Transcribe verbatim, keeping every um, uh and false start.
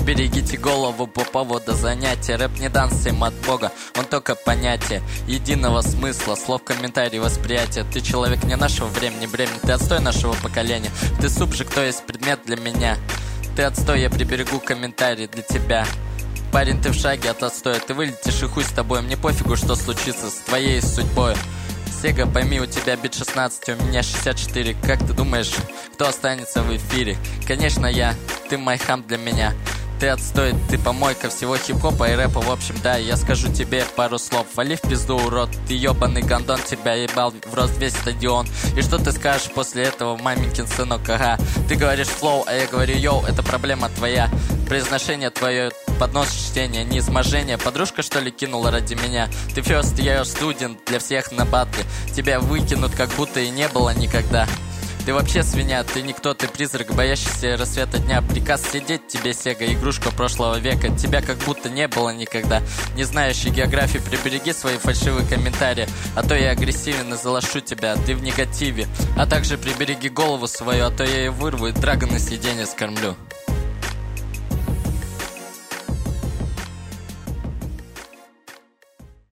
Приберегите голову по поводу занятия. Рэп не дан всем от Бога, он только понятие единого смысла, слов, комментарий, восприятия. Ты человек не нашего времени, бремени, ты отстой нашего поколения. Ты субжект, то есть предмет для меня. Ты отстой, я приберегу комментарий для тебя. Парень, ты в шаге от отстоя, ты вылетишь и хуй с тобой. Мне пофигу, что случится с твоей судьбой. Сега, пойми, у тебя бит шестнадцать, у меня шестьдесят четыре. Как ты думаешь, кто останется в эфире? Конечно, я, ты майхам для меня. Ты отстой, ты помойка всего хип-хопа и рэпа. В общем, да, я скажу тебе пару слов. Вали в пизду, урод, ты ебаный гондон. Тебя ебал в рост весь стадион. И что ты скажешь после этого, маменькин сынок? Ага, ты говоришь флоу, а я говорю йоу, это проблема твоя. Произношение твое, поднос чтения, не изможение. Подружка, что ли, кинула ради меня? Ты first year student для всех на батле. Тебя выкинут, как будто и не было никогда. Ты вообще свинья, ты никто, ты призрак, боящийся рассвета дня. Приказ сидеть тебе, Сега, игрушка прошлого века. Тебя как будто не было никогда. Не знающий географии, прибереги свои фальшивые комментарии. А то я агрессивен и залашу тебя, ты в негативе. А также прибереги голову свою, а то я ее вырву и драга на сиденье скормлю.